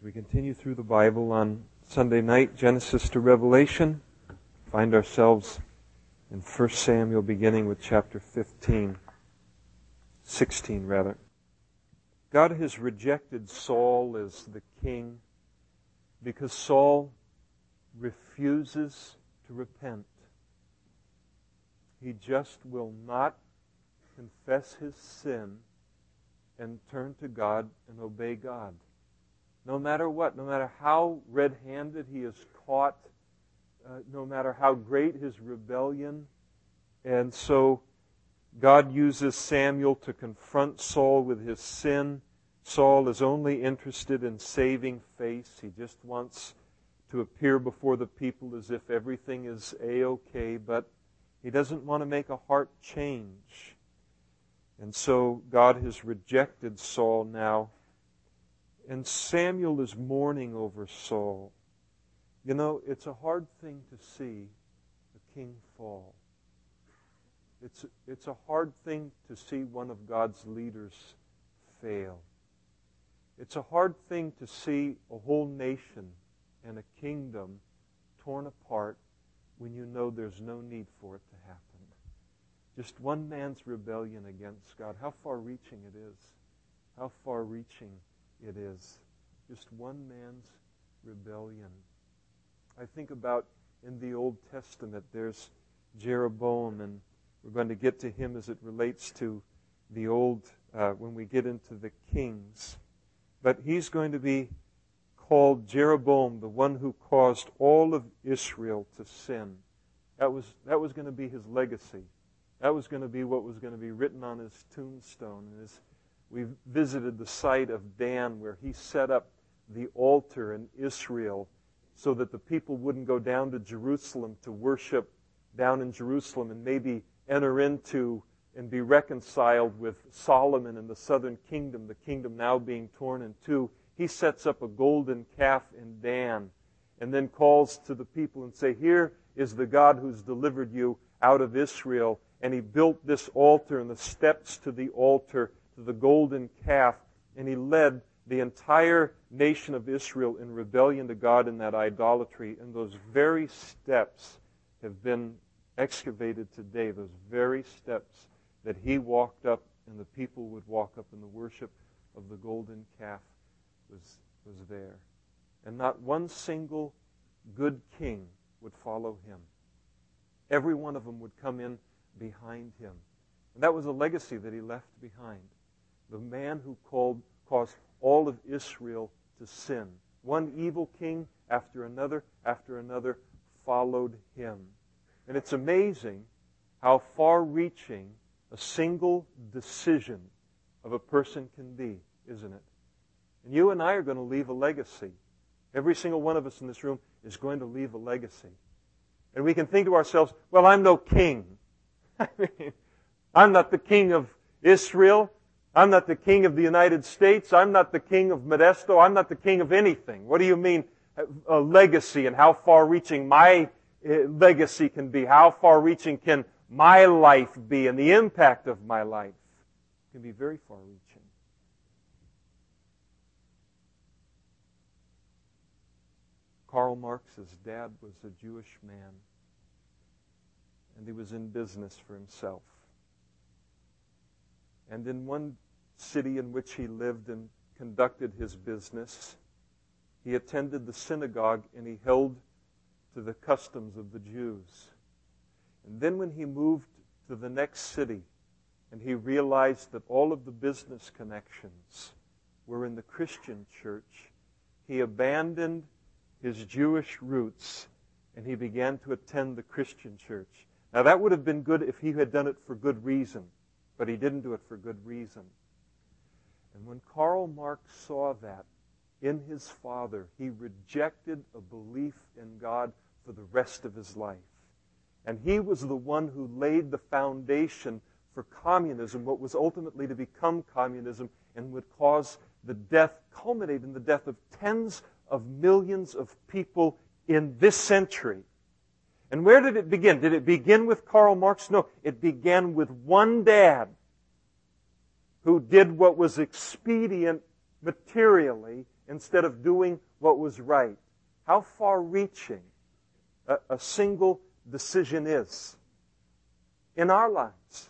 We continue through the Bible on Sunday night, Genesis to Revelation. Find ourselves in 1 Samuel beginning with chapter 16 rather. God has rejected Saul as the king because Saul refuses to repent. He just will not confess his sin and turn to God and obey God. No matter what, no matter how red-handed he is caught, no matter how great his rebellion. And so God uses Samuel to confront Saul with his sin. Saul is only interested in saving face. He just wants to appear before the people as if everything is A-okay, but he doesn't want to make a heart change. And so God has rejected Saul now. And Samuel is mourning over Saul. You know, it's a hard thing to see a king fall. It's a hard thing to see one of God's leaders fail. It's a hard thing to see a whole nation and a kingdom torn apart when you know there's no need for it to happen. Just one man's rebellion against God. How far-reaching it is. How far-reaching it is. Just one man's rebellion. I think about in the Old Testament, there's Jeroboam, and we're going to get to him as it relates to the old, when we get into the kings. But he's going to be called Jeroboam, the one who caused all of Israel to sin. That was going to be his legacy. That was going to be what was going to be written on his tombstone. And we visited the site of Dan where he set up the altar in Israel so that the people wouldn't go down to Jerusalem to worship down in Jerusalem and maybe enter into and be reconciled with Solomon and the southern kingdom, the kingdom now being torn in two. He sets up a golden calf in Dan and then calls to the people and say, here is the God who's delivered you out of Israel. And he built this altar and the steps to the altar, to the golden calf, and he led the entire nation of Israel in rebellion to God in that idolatry. And those very steps have been excavated today, those very steps that he walked up and the people would walk up in the worship of the golden calf was there. And not one single good king would follow him. Every one of them would come in behind him. And that was a legacy that he left behind. The man who caused all of Israel to sin. One evil king after another followed him. And it's amazing how far-reaching a single decision of a person can be, isn't it? And you and I are going to leave a legacy. Every single one of us in this room is going to leave a legacy. And we can think to ourselves, well, I'm no king. I mean, I'm not the king of Israel. I'm not the king of the United States. I'm not the king of Modesto. I'm not the king of anything. What do you mean a legacy and how far-reaching my legacy can be? How far-reaching can my life be and the impact of my life can be very far-reaching. Karl Marx's dad was a Jewish man, and he was in business for himself. And in one city in which he lived and conducted his business, he attended the synagogue and he held to the customs of the Jews. And then when he moved to the next city and he realized that all of the business connections were in the Christian church, he abandoned his Jewish roots and he began to attend the Christian church. Now that would have been good if he had done it for good reason, but he didn't do it for good reason. And when Karl Marx saw that in his father, he rejected a belief in God for the rest of his life. And he was the one who laid the foundation for communism, what was ultimately to become communism and would cause the death, culminate in the death of tens of millions of people in this century. And where did it begin? Did it begin with Karl Marx? No, it began with one dad who did what was expedient materially instead of doing what was right. How far-reaching a single decision is in our lives,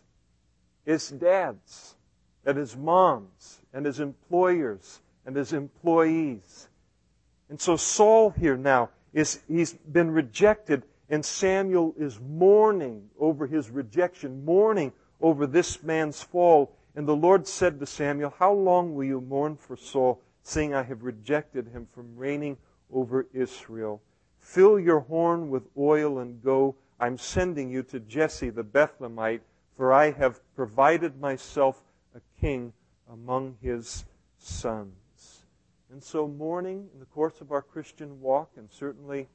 as dads, and as moms, and as employers, and as employees. And so Saul here now, he's been rejected, and Samuel is mourning over his rejection, mourning over this man's fall. And the Lord said to Samuel, "How long will you mourn for Saul, seeing I have rejected him from reigning over Israel? Fill your horn with oil and go. I'm sending you to Jesse the Bethlehemite, for I have provided myself a king among his sons." And so mourning in the course of our Christian walk, and certainly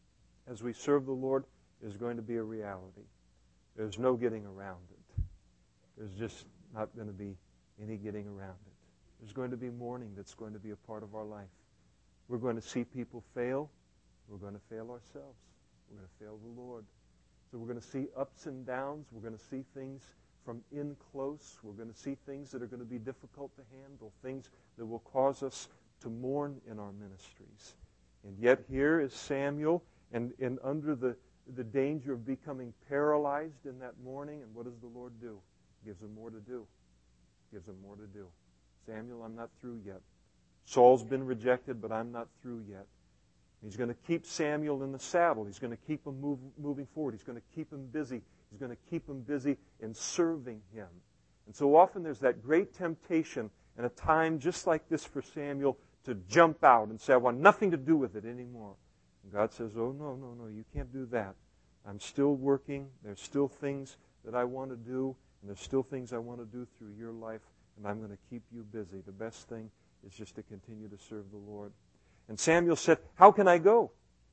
as we serve the Lord, is going to be a reality. There's no getting around it. There's just not going to be any getting around it. There's going to be mourning that's going to be a part of our life. We're going to see people fail. We're going to fail ourselves. We're going to fail the Lord. So we're going to see ups and downs. We're going to see things from in close. We're going to see things that are going to be difficult to handle, things that will cause us to mourn in our ministries. And yet here is Samuel, and under the danger of becoming paralyzed in that mourning. And what does the Lord do? He gives him more to do. He gives him more to do. Samuel, I'm not through yet. Saul's been rejected, but I'm not through yet. He's going to keep Samuel in the saddle. He's going to keep him moving forward. He's going to keep him busy. He's going to keep him busy in serving him. And so often there's that great temptation in a time just like this for Samuel to jump out and say, I want nothing to do with it anymore. And God says, oh, no, you can't do that. I'm still working. There's still things that I want to do, and there's still things I want to do through your life, and I'm going to keep you busy. The best thing is just to continue to serve the Lord. And Samuel said, how can I go?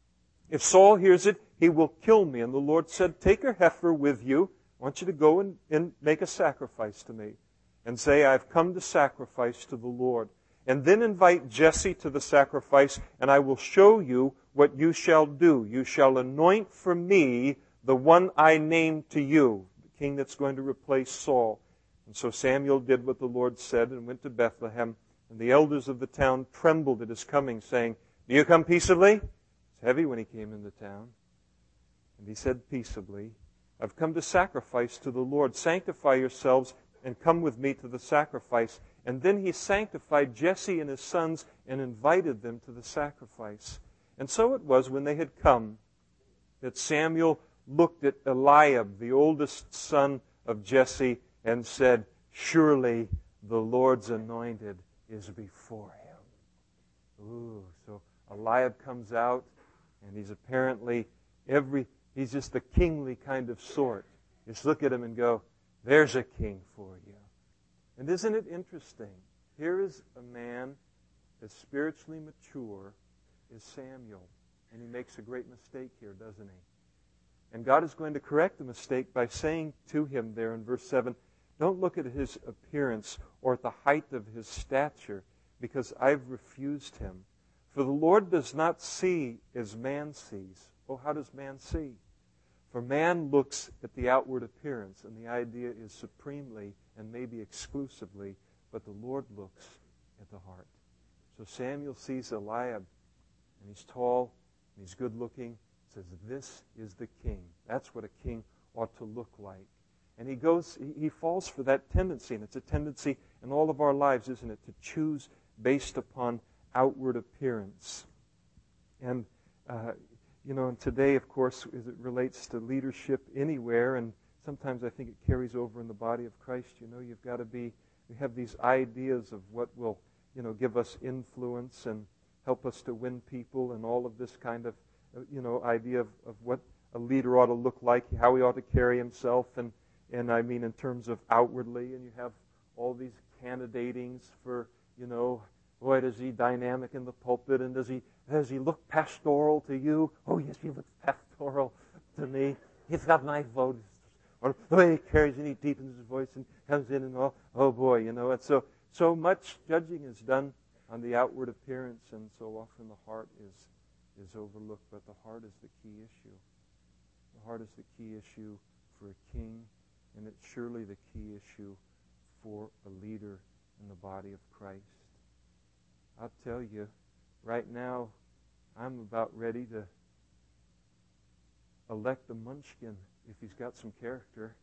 If Saul hears it, he will kill me. And the Lord said, take a heifer with you. I want you to go and make a sacrifice to me. And say, I've come to sacrifice to the Lord. And then invite Jesse to the sacrifice, and I will show you what you shall do. You shall anoint for me the one I name to you, the king that's going to replace Saul. And so Samuel did what the Lord said and went to Bethlehem. And the elders of the town trembled at his coming, saying, do you come peaceably? It's heavy when he came into town. And he said peaceably, I've come to sacrifice to the Lord. Sanctify yourselves and come with me to the sacrifice. And then he sanctified Jesse and his sons and invited them to the sacrifice. And so it was when they had come that Samuel looked at Eliab, the oldest son of Jesse, and said, surely the Lord's anointed is before him. Ooh, so Eliab comes out, and he's apparently he's just the kingly kind of sort. Just look at him and go, there's a king for you. And isn't it interesting? Here is a man as spiritually mature as Samuel, and he makes a great mistake here, doesn't he? And God is going to correct the mistake by saying to him there in verse 7, don't look at his appearance or at the height of his stature, because I've refused him. For the Lord does not see as man sees. Oh, how does man see? For man looks at the outward appearance, and the idea is supremely and maybe exclusively, but the Lord looks at the heart. So Samuel sees Eliab, and he's tall, and he's good-looking, says, this is the king. That's what a king ought to look like. And he falls for that tendency, and it's a tendency in all of our lives, isn't it, to choose based upon outward appearance. And, and today, of course, as it relates to leadership anywhere, and sometimes I think it carries over in the body of Christ, you've got to we have these ideas of what will, give us influence and help us to win people, and all of this kind of, idea of what a leader ought to look like, how he ought to carry himself, and I mean in terms of outwardly, and you have all these candidatings for, boy, is he dynamic in the pulpit, and does he look pastoral to you? Oh, yes, he looks pastoral to me. He's got my vote. Or the way he carries and he deepens his voice and comes in and all. Oh, boy, and so much judging is done on the outward appearance, and so often the heart is overlooked, but the heart is the key issue. The heart is the key issue for a king, and it's surely the key issue for a leader in the body of Christ. I'll tell you, right now, I'm about ready to elect a Munchkin if he's got some character.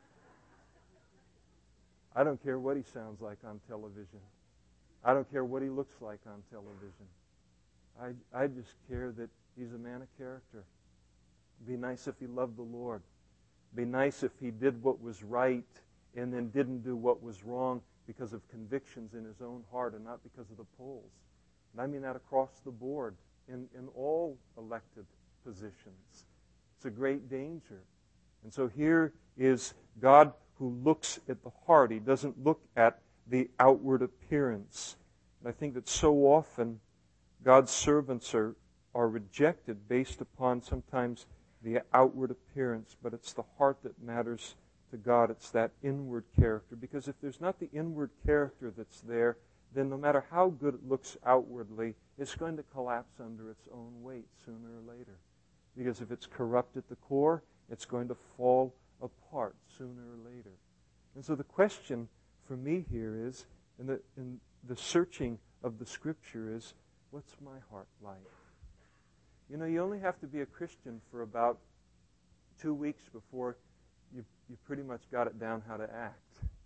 I don't care what he sounds like on television. I don't care what he looks like on television. I just care that he's a man of character. It'd be nice if he loved the Lord. It'd be nice if he did what was right and then didn't do what was wrong because of convictions in his own heart and not because of the polls. And I mean that across the board in all elected positions. It's a great danger. And so here is God who looks at the heart. He doesn't look at the outward appearance. And I think that so often God's servants are rejected based upon sometimes the outward appearance, but it's the heart that matters to God. It's that inward character. Because if there's not the inward character that's there, then no matter how good it looks outwardly, it's going to collapse under its own weight sooner or later. Because if it's corrupt at the core, it's going to fall apart sooner or later. And so the question for me here is, in the searching of the Scripture is, what's my heart like? You know, you only have to be a Christian for about 2 weeks before you pretty much got it down how to act.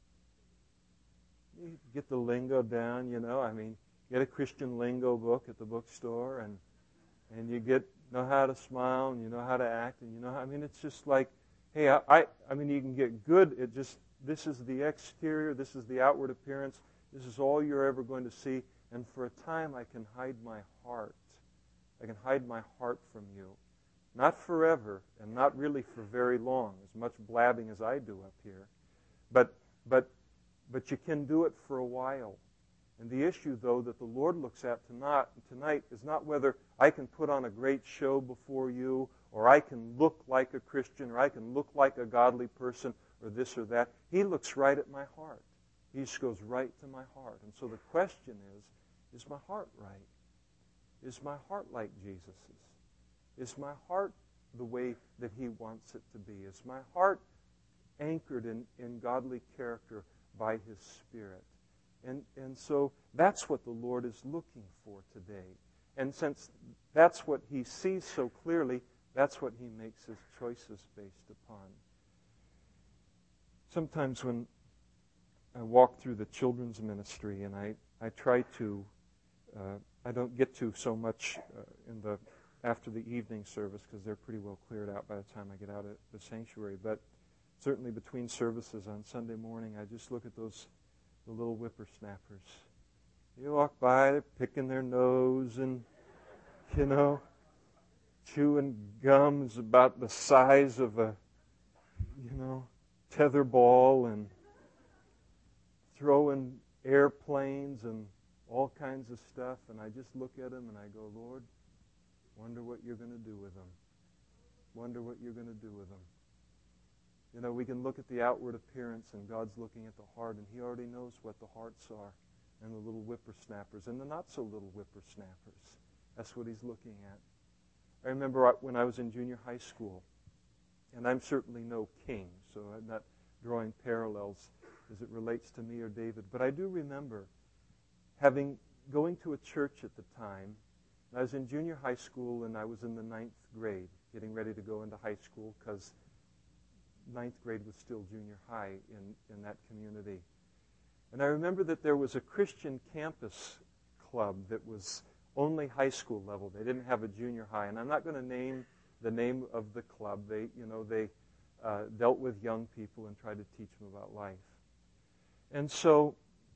You get the lingo down, you know. I mean, get a Christian lingo book at the bookstore, and you know how to smile, and you know how to act, and you know how, I mean, it's just like, hey, I mean, you can get good at just, this is the exterior, this is the outward appearance, this is all you're ever going to see, and for a time I can hide my heart. I can hide my heart from you. Not forever, and not really for very long, as much blabbing as I do up here. But you can do it for a while. And the issue, though, that the Lord looks at tonight is not whether I can put on a great show before you, or I can look like a Christian, or I can look like a godly person, or this or that. He looks right at my heart. He just goes right to my heart. And so the question is my heart right? Is my heart like Jesus's? Is my heart the way that He wants it to be? Is my heart anchored in godly character by His Spirit? And so that's what the Lord is looking for today. And since that's what He sees so clearly, that's what He makes His choices based upon. Sometimes when I walk through the children's ministry and I try to, I don't get to so much after the evening service because they're pretty well cleared out by the time I get out of the sanctuary. But certainly between services on Sunday morning, I just look at the little whippersnappers. You walk by, they're picking their nose and, you know, chewing gums about the size of a, you know, tetherball and throwing airplanes and all kinds of stuff. And I just look at them and I go, Lord, wonder what you're going to do with them. Wonder what you're going to do with them. You know, we can look at the outward appearance and God's looking at the heart, and He already knows what the hearts are, and the little whippersnappers and the not-so-little whippersnappers. That's what He's looking at. I remember when I was in junior high school, and I'm certainly no king, so I'm not drawing parallels as it relates to me or David, but I do remember going to a church at the time. I was in junior high school, and I was in the 9th grade, getting ready to go into high school because 9th grade was still junior high in that community. And I remember that there was a Christian campus club that was only high school level. They didn't have a junior high. And I'm not going to name the name of the club. They dealt with young people and tried to teach them about life. And so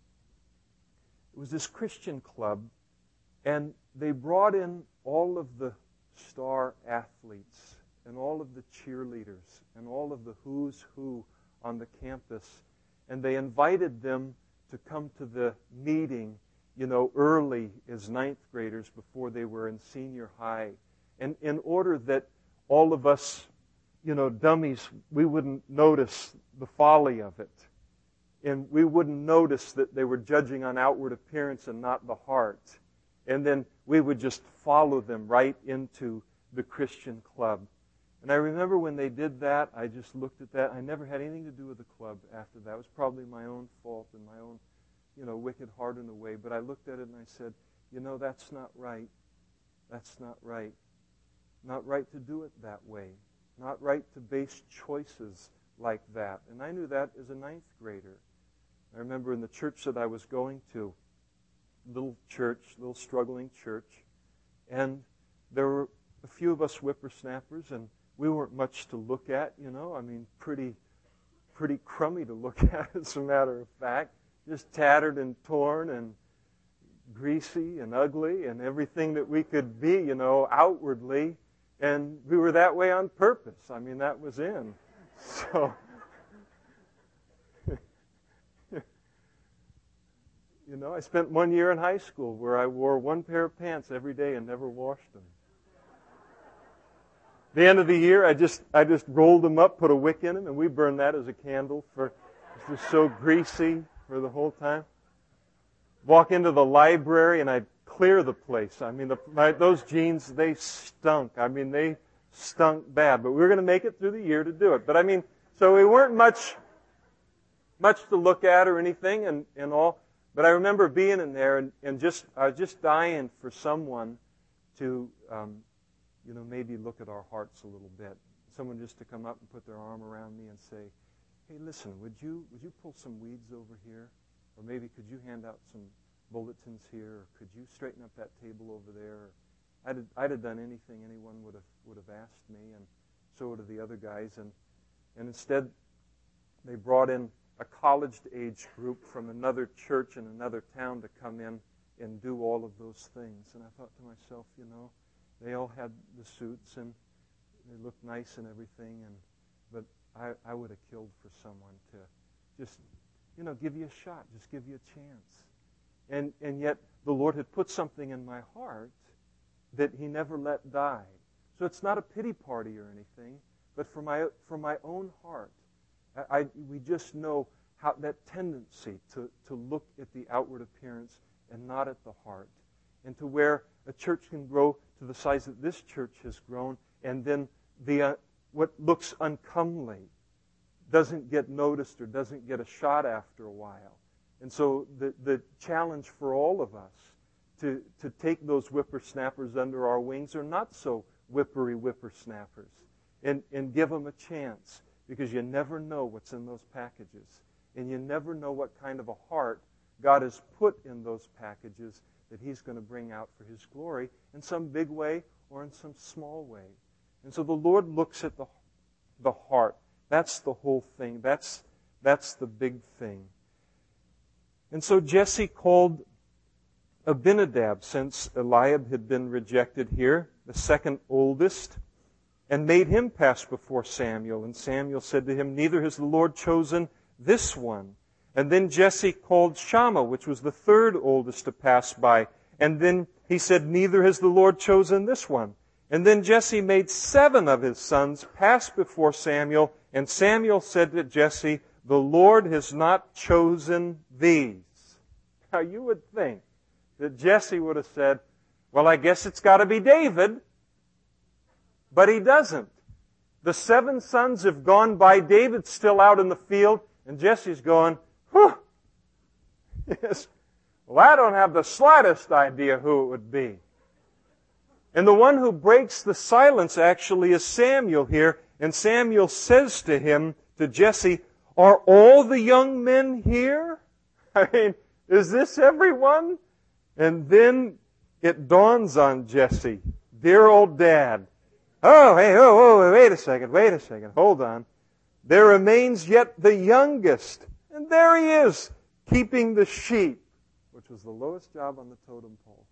it was this Christian club, and they brought in all of the star athletes and all of the cheerleaders and all of the who's who on the campus. And they invited them to come to the meeting, you know, early as 9th graders before they were in senior high. And in order that all of us, you know, dummies, we wouldn't notice the folly of it. And we wouldn't notice that they were judging on outward appearance and not the heart. And then we would just follow them right into the Christian club. And I remember when they did that, I just looked at that. I never had anything to do with the club after that. It was probably my own fault and my own, you know, wicked heart in a way. But I looked at it and I said, that's not right. That's not right. Not right to do it that way. Not right to base choices like that. And I knew that as a 9th grader. I remember in the church that I was going to, little struggling church, and there were a few of us whippersnappers, and we weren't much to look at, pretty crummy to look at, as a matter of fact. Just tattered and torn and greasy and ugly and everything that we could be, outwardly. And we were that way on purpose. That was in. So, I spent 1 year in high school where I wore one pair of pants every day and never washed them. The end of the year, I just rolled them up, put a wick in them, and we burned that as a candle for it was so greasy for the whole time. Walk into the library and I'd clear the place. Those jeans, they stunk. They stunk bad. But we were going to make it through the year to do it. But so we weren't much to look at or anything and all. But I remember being in there and I was just dying for someone to, maybe look at our hearts a little bit. Someone just to come up and put their arm around me and say, "Hey, listen, would you pull some weeds over here? Or maybe could you hand out some bulletins here? Or could you straighten up that table over there?" I'd have done anything anyone would have asked me, and so would have the other guys. And instead, they brought in a college-age group from another church in another town to come in and do all of those things. And I thought to myself, they all had the suits and they looked nice and everything, but I would have killed for someone to just, give you a shot, just give you a chance. And yet the Lord had put something in my heart that He never let die. So it's not a pity party or anything, but for my own heart, we just know how that tendency to look at the outward appearance and not at the heart, and to where a church can grow to the size that this church has grown, and then what looks uncomely doesn't get noticed or doesn't get a shot after a while. And so the challenge for all of us to take those whippersnappers under our wings, or not so whippery whippersnappers, and give them a chance, because you never know what's in those packages. And you never know what kind of a heart God has put in those packages that He's going to bring out for His glory in some big way or in some small way. And so the Lord looks at the heart. That's the whole thing. That's the big thing. And so Jesse called Abinadab, since Eliab had been rejected here, the second oldest, and made him pass before Samuel. And Samuel said to him, "Neither has the Lord chosen this one." And then Jesse called Shammah, which was the third oldest, to pass by. And then he said, "Neither has the Lord chosen this one." And then Jesse made 7 of his sons pass before Samuel. And Samuel said to Jesse, "The Lord has not chosen these." Now you would think that Jesse would have said, "Well, I guess it's got to be David." But he doesn't. The 7 sons have gone by. David's still out in the field. And Jesse's going, "Whew. Yes. Well, I don't have the slightest idea who it would be." And the one who breaks the silence actually is Samuel here. And Samuel says to him, to Jesse, "Are all the young men here? Is this everyone?" And then it dawns on Jesse, dear old Dad. "Oh, hey, wait a second, hold on. There remains yet the youngest." And there he is, keeping the sheep, which was the lowest job on the totem pole.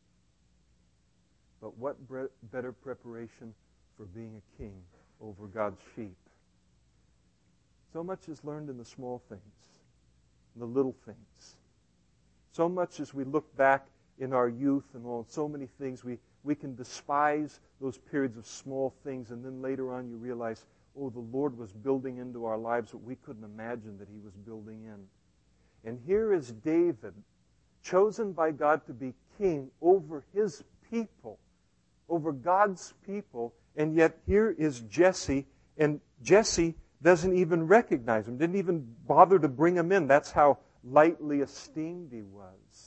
But what better preparation for being a king over God's sheep? So much is learned in the small things, in the little things. So much as we look back in our youth and all, so many things, we can despise those periods of small things, and then later on you realize, oh, the Lord was building into our lives what we couldn't imagine that He was building in. And here is David, chosen by God to be king over His people, over God's people, and yet here is Jesse, and Jesse doesn't even recognize him, didn't even bother to bring him in. That's how lightly esteemed he was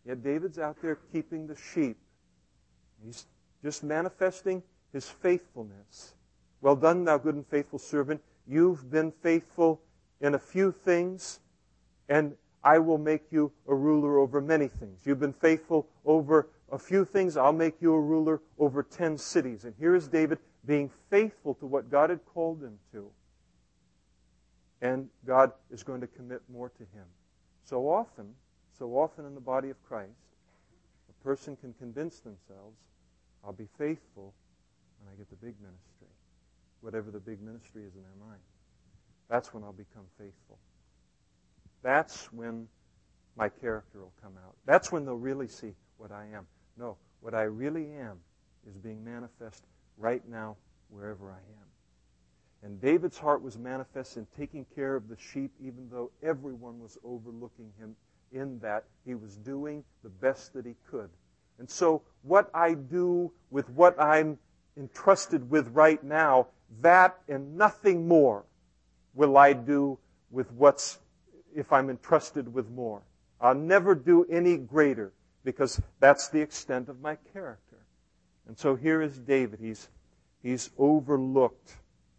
Yet David's out there keeping the sheep. He's just manifesting his faithfulness. Well done, thou good and faithful servant. You've been faithful in a few things, and I will make you a ruler over many things. You've been faithful over a few things. I'll make you a ruler over 10 cities. And here is David being faithful to what God had called him to. And God is going to commit more to him. So often in the body of Christ, a person can convince themselves, I'll be faithful when I get the big ministry. Whatever the big ministry is in their mind. That's when I'll become faithful. That's when my character will come out. That's when they'll really see what I am. No, what I really am is being manifest right now wherever I am. And David's heart was manifest in taking care of the sheep, even though everyone was overlooking him in that. He was doing the best that he could. And so what I do with what I'm entrusted with right now, that and nothing more will I do with if I'm entrusted with more. I'll never do any greater because that's the extent of my character. And so here is David. He's overlooked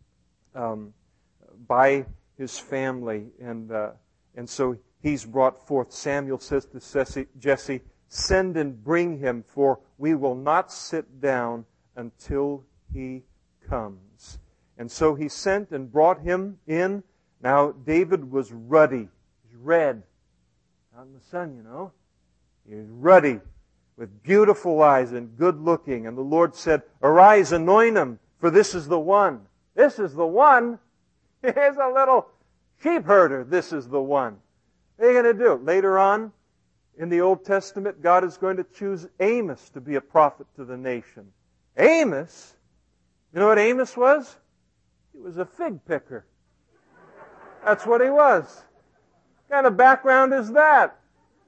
by his family, and so he's brought forth. Samuel says to Jesse, "Send and bring him, for we will not sit down until he comes." And so he sent and brought him in. Now David was ruddy. He's red. Out in the sun, you know. He was ruddy, with beautiful eyes and good looking. And the Lord said, "Arise, anoint him, for this is the one." This is the one. Here's a little sheep herder. This is the one. What are you going to do? Later on, in the Old Testament, God is going to choose Amos to be a prophet to the nation. Amos? You know what Amos was? He was a fig picker. That's what he was. What kind of background is that?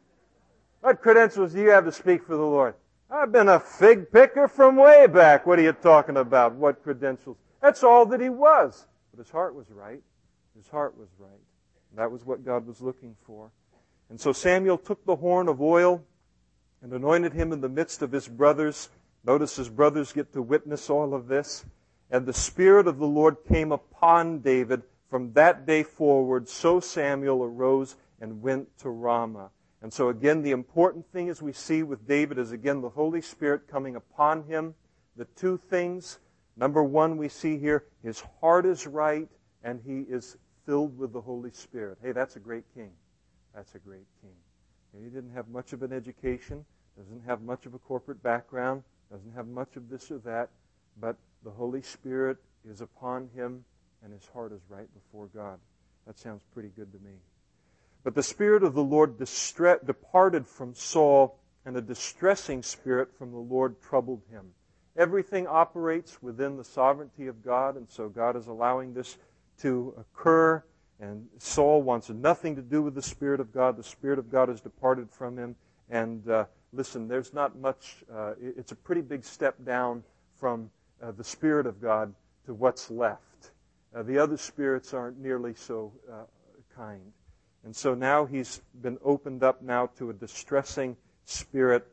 What credentials do you have to speak for the Lord? I've been a fig picker from way back. What are you talking about? What credentials? That's all that he was. But his heart was right. His heart was right. That was what God was looking for. And so Samuel took the horn of oil and anointed him in the midst of his brothers. Notice his brothers get to witness all of this. And the Spirit of the Lord came upon David from that day forward. So Samuel arose and went to Ramah. And so again, the important thing as we see with David is again the Holy Spirit coming upon him. The two things. Number one, we see here, his heart is right and he is filled with the Holy Spirit. Hey, that's a great king. That's a great king. He didn't have much of an education, doesn't have much of a corporate background, doesn't have much of this or that, but the Holy Spirit is upon him and his heart is right before God. That sounds pretty good to me. But the Spirit of the Lord departed from Saul, and a distressing spirit from the Lord troubled him. Everything operates within the sovereignty of God, and so God is allowing this to occur. And Saul wants nothing to do with the Spirit of God. The Spirit of God has departed from him. And listen, there's not much, it's a pretty big step down from the Spirit of God to what's left. The other spirits aren't nearly so kind. And so now he's been opened up now to a distressing spirit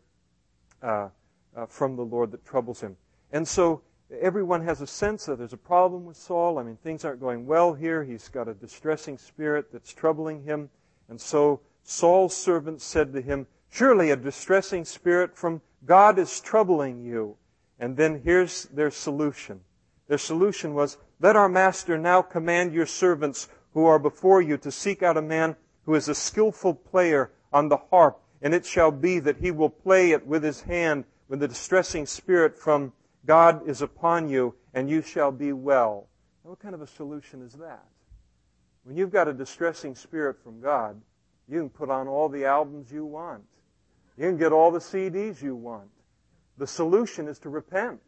from the Lord that troubles him. And so everyone has a sense that there's a problem with Saul. I mean, things aren't going well here. He's got a distressing spirit that's troubling him. And so Saul's servant said to him, "Surely a distressing spirit from God is troubling you." And then here's their solution. Their solution was, "Let our master now command your servants who are before you to seek out a man who is a skillful player on the harp, and it shall be that he will play it with his hand when the distressing spirit from God is upon you, and you shall be well." Now, what kind of a solution is that? When you've got a distressing spirit from God, you can put on all the albums you want. You can get all the CDs you want. The solution is to repent.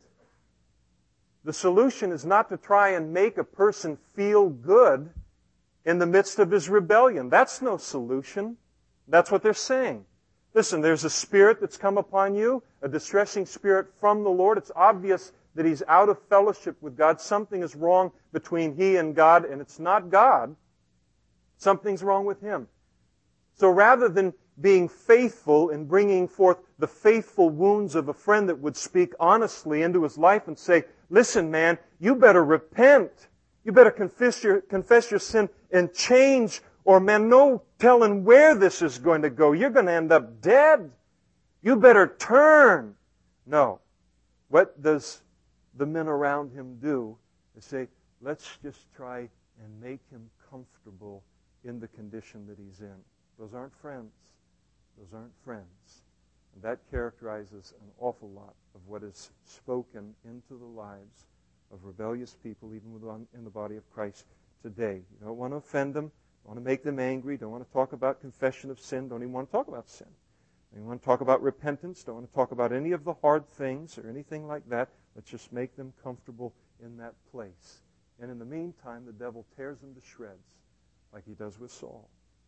The solution is not to try and make a person feel good in the midst of his rebellion. That's no solution. That's what they're saying. Listen, there's a spirit that's come upon you, a distressing spirit from the Lord. It's obvious that he's out of fellowship with God. Something is wrong between he and God, and it's not God. Something's wrong with him. So rather than being faithful and bringing forth the faithful wounds of a friend that would speak honestly into his life and say, listen, man, you better repent. You better confess your sin and change, or man, no telling where this is going to go. You're going to end up dead. You better turn. No. What does the men around him do? They say, let's just try and make him comfortable in the condition that he's in. Those aren't friends. Those aren't friends. And that characterizes an awful lot of what is spoken into the lives of rebellious people, even in the body of Christ today. You don't want to offend them. Don't want to make them angry. Don't want to talk about confession of sin. Don't even want to talk about sin. Don't want to talk about repentance. Don't want to talk about any of the hard things or anything like that. Let's just make them comfortable in that place. And in the meantime, the devil tears them to shreds like he does with Saul.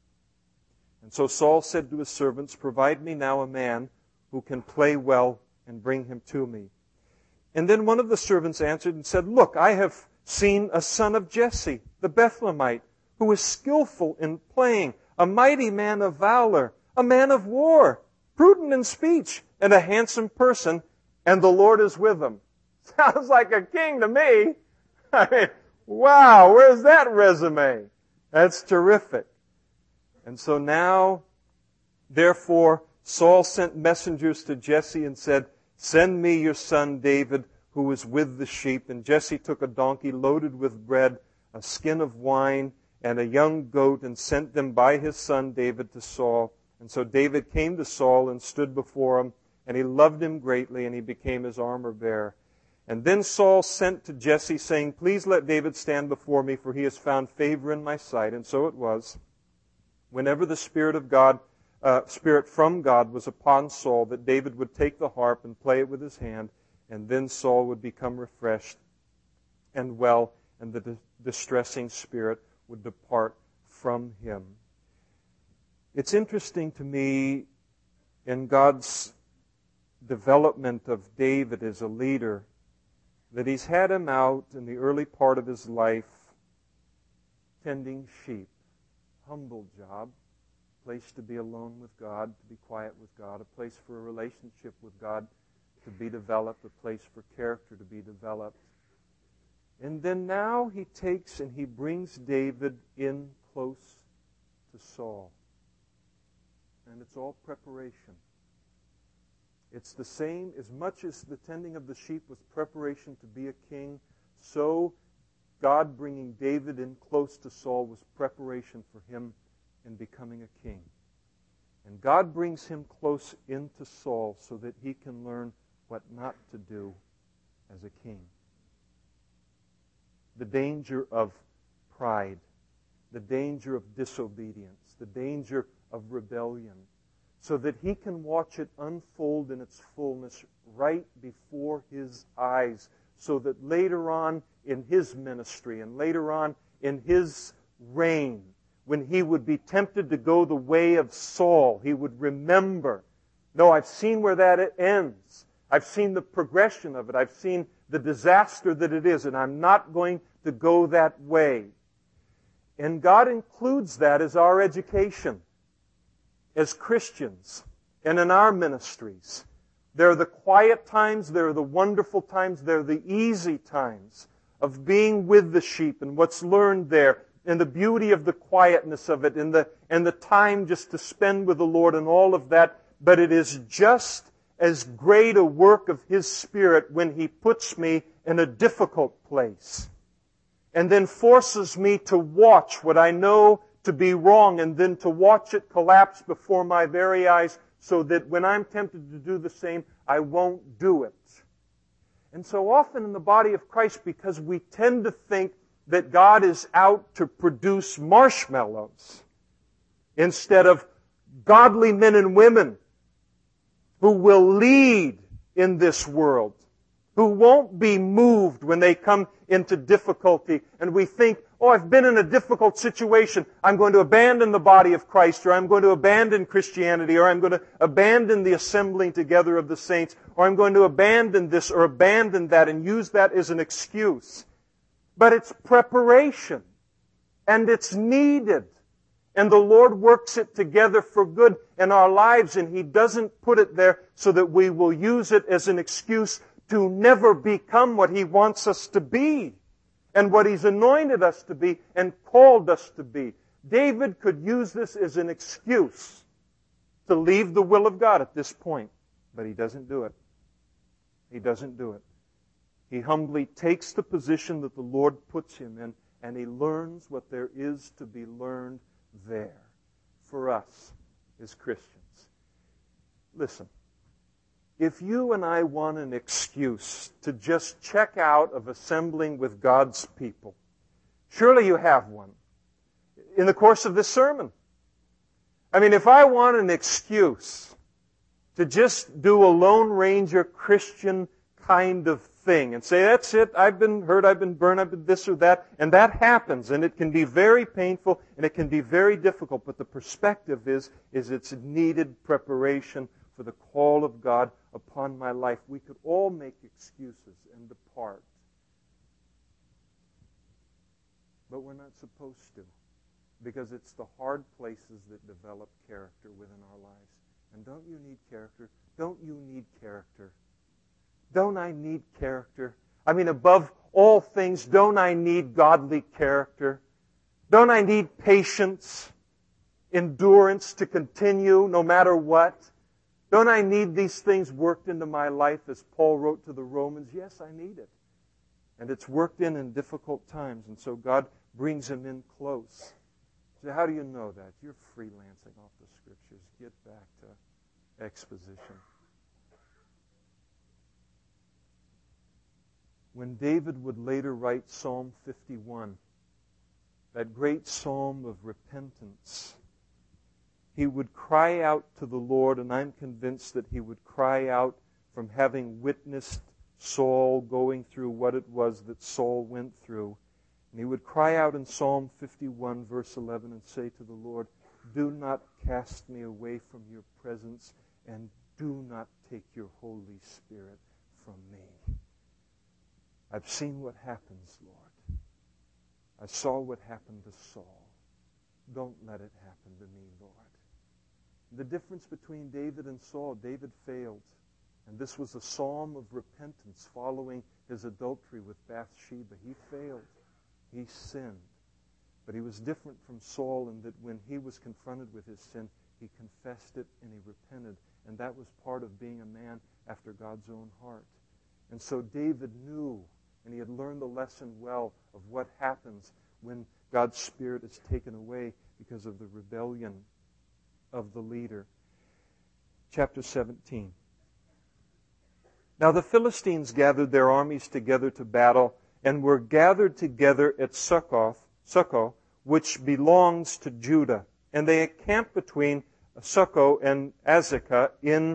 And so Saul said to his servants, provide me now a man who can play well and bring him to me. And then one of the servants answered and said, look, I have seen a son of Jesse, the Bethlehemite, who is skillful in playing, a mighty man of valor, a man of war, prudent in speech, and a handsome person, and the Lord is with him. Sounds like a king to me. I mean, wow, where's that resume? That's terrific. And so now, therefore, Saul sent messengers to Jesse and said, send me your son David, who is with the sheep. And Jesse took a donkey loaded with bread, a skin of wine, and a young goat, and sent them by his son David to Saul. And so David came to Saul and stood before him, and he loved him greatly, and he became his armor-bearer. And then Saul sent to Jesse, saying, please let David stand before me, for he has found favor in my sight. And so it was. Whenever the Spirit from God was upon Saul, that David would take the harp and play it with his hand, and then Saul would become refreshed and well, and the distressing spirit would depart from him. It's interesting to me in God's development of David as a leader that he's had him out in the early part of his life tending sheep. Humble job, place to be alone with God, to be quiet with God, a place for a relationship with God to be developed, a place for character to be developed. And then now he takes and he brings David in close to Saul. And it's all preparation. It's the same, as much as the tending of the sheep was preparation to be a king, so God bringing David in close to Saul was preparation for him in becoming a king. And God brings him close into Saul so that he can learn what not to do as a king. The danger of pride, the danger of disobedience, the danger of rebellion, so that he can watch it unfold in its fullness right before his eyes, so that later on in his ministry and later on in his reign, when he would be tempted to go the way of Saul, he would remember, no, I've seen where that ends. I've seen the progression of it. I've seen the disaster that it is, and I'm not going to go that way. And God includes that as our education, as Christians, and in our ministries. There are the quiet times, there are the wonderful times, there are the easy times of being with the sheep and what's learned there, and the beauty of the quietness of it, and the time just to spend with the Lord and all of that. But it is just as great a work of His Spirit when He puts me in a difficult place and then forces me to watch what I know to be wrong and then to watch it collapse before my very eyes so that when I'm tempted to do the same, I won't do it. And so often in the body of Christ, because we tend to think that God is out to produce marshmallows instead of godly men and women who will lead in this world, who won't be moved when they come into difficulty. And we think, oh, I've been in a difficult situation. I'm going to abandon the body of Christ, or I'm going to abandon Christianity, or I'm going to abandon the assembling together of the saints, or I'm going to abandon this or abandon that and use that as an excuse. But it's preparation, and it's needed. And the Lord works it together for good in our lives, and He doesn't put it there so that we will use it as an excuse to never become what He wants us to be and what He's anointed us to be and called us to be. David could use this as an excuse to leave the will of God at this point, but he doesn't do it. He doesn't do it. He humbly takes the position that the Lord puts him in, and he learns what there is to be learned there for us as Christians. Listen, if you and I want an excuse to just check out of assembling with God's people, surely you have one in the course of this sermon. I mean, if I want an excuse to just do a Lone Ranger Christian kind of thing and say, that's it, I've been hurt, I've been burned, I've been this or that, and that happens, and it can be very painful, and it can be very difficult, but the perspective is it's needed preparation for the call of God upon my life. We could all make excuses and depart, but we're not supposed to, because it's the hard places that develop character within our lives. And don't you need character? Don't you need character? Don't I need character? I mean, above all things, don't I need godly character? Don't I need patience, endurance to continue no matter what? Don't I need these things worked into my life as Paul wrote to the Romans? Yes, I need it. And it's worked in difficult times. And so God brings him in close. So how do you know that? You're freelancing off the Scriptures. Get back to exposition. When David would later write Psalm 51, that great psalm of repentance, he would cry out to the Lord, and I'm convinced that he would cry out from having witnessed Saul going through what it was that Saul went through. And he would cry out in Psalm 51, verse 11, and say to the Lord, do not cast me away from your presence, and do not take your Holy Spirit from me. I've seen what happens, Lord. I saw what happened to Saul. Don't let it happen to me, Lord. The difference between David and Saul, David failed. And this was a psalm of repentance following his adultery with Bathsheba. He failed. He sinned. But he was different from Saul in that when he was confronted with his sin, he confessed it and he repented. And that was part of being a man after God's own heart. And so David knew, and he had learned the lesson well of what happens when God's Spirit is taken away because of the rebellion of the leader. Chapter 17. Now the Philistines gathered their armies together to battle, and were gathered together at Succoth, which belongs to Judah. And they encamped between Succoth and Azekah in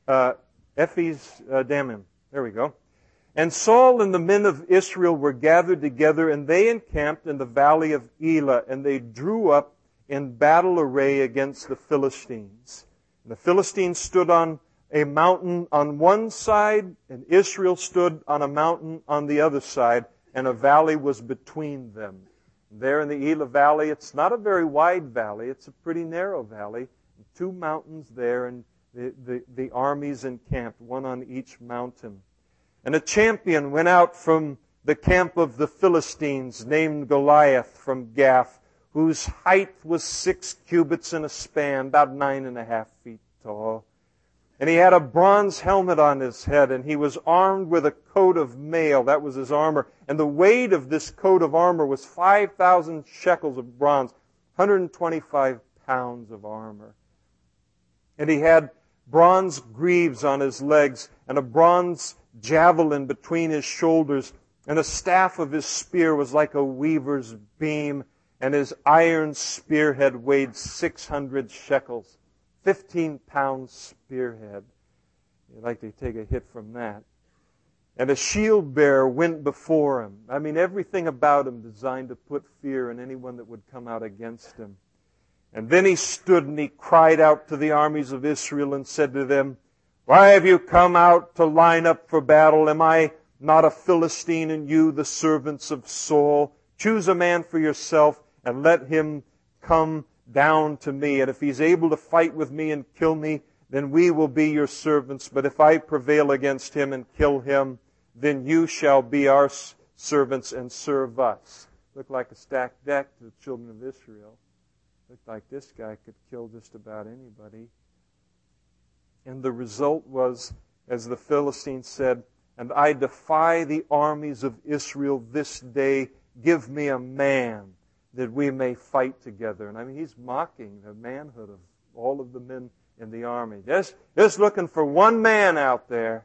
Ephes Dammim. There we go. And Saul and the men of Israel were gathered together, and they encamped in the valley of Elah, and they drew up in battle array against the Philistines. And the Philistines stood on a mountain on one side, and Israel stood on a mountain on the other side, and a valley was between them. There in the Elah Valley, it's not a very wide valley, it's a pretty narrow valley. Two mountains there, and the armies encamped, one on each mountain. And a champion went out from the camp of the Philistines, named Goliath from Gath, whose height was 6 cubits and a span, about 9.5 feet tall. And he had a bronze helmet on his head, and he was armed with a coat of mail. That was his armor. And the weight of this coat of armor was 5,000 shekels of bronze, 125 pounds of armor. And he had bronze greaves on his legs, and a bronze javelin between his shoulders, and the staff of his spear was like a weaver's beam, and his iron spearhead weighed 600 shekels, 15-pound spearhead. You'd like to take a hit from that. And a shield bearer went before him. I mean, everything about him designed to put fear in anyone that would come out against him. And then he stood and he cried out to the armies of Israel and said to them, why have you come out to line up for battle? Am I not a Philistine, and you the servants of Saul? Choose a man for yourself and let him come down to me. And if he's able to fight with me and kill me, then we will be your servants. But if I prevail against him and kill him, then you shall be our servants and serve us. Looked like a stacked deck to the children of Israel. Looked like this guy could kill just about anybody. And the result was, as the Philistines said, "And I defy the armies of Israel this day. Give me a man that we may fight together." And I mean, he's mocking the manhood of all of the men in the army. Just looking for one man out there.